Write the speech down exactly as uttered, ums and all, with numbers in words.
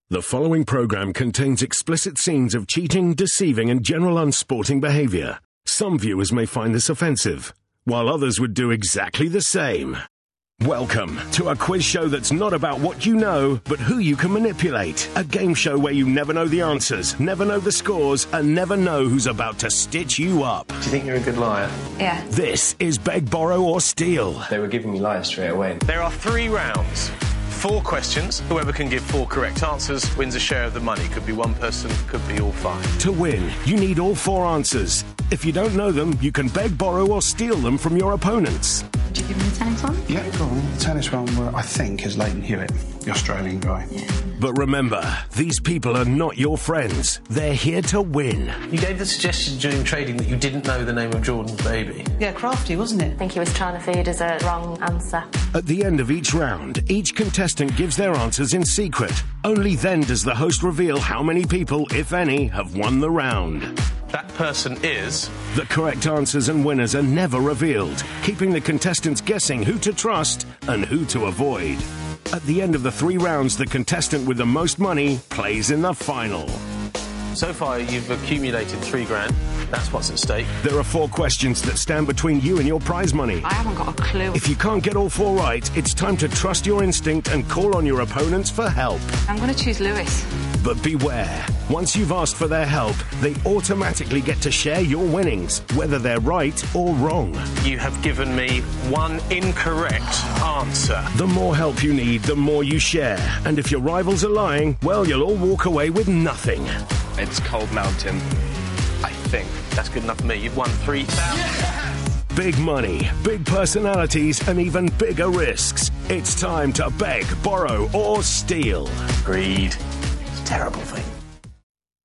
The following program contains explicit scenes of cheating, deceiving, and general unsporting behavior. Some viewers may find this offensive, while others would do exactly the same. Welcome to a quiz show that's not about what you know, but who you can manipulate. A game show where you never know the answers, never know the scores, and never know who's about to stitch you up. Do you think you're a good liar? Yeah. This is Beg, Borrow, or Steal. They were giving me lies straight away. There are three rounds. Four questions. Whoever can give four correct answers wins a share of the money. Could be one person, could be all five. To win, you need all four answers. If you don't know them, you can beg, borrow, or steal them from your opponents. Would you give me the tennis one? Yeah, go on. The tennis one, uh, I think, is Leighton Hewitt, the Australian guy. Yeah. But remember, these people are not your friends. They're here to win. You gave the suggestion during trading that you didn't know the name of Jordan's baby. Yeah, crafty, wasn't it? I think he was trying to feed us a wrong answer. At the end of each round, each contestant gives their answers in secret. Only then does the host reveal how many people, if any, have won the round. That person is... The correct answers and winners are never revealed, keeping the contestants guessing who to trust and who to avoid. At the end of the three rounds, the contestant with the most money plays in the final. So far, you've accumulated three grand. That's what's at stake. There are four questions that stand between you and your prize money. I haven't got a clue. If you can't get all four right, it's time to trust your instinct and call on your opponents for help. I'm going to choose Lewis. But beware, once you've asked for their help, they automatically get to share your winnings, whether they're right or wrong. You have given me one incorrect answer. The more help you need, the more you share. And if your rivals are lying, well, you'll all walk away with nothing. It's Cold Mountain, I think. That's good enough for me. You've won three thousand. Yes! Big money, big personalities, and even bigger risks. It's time to beg, borrow, or steal. Greed. It's a terrible thing.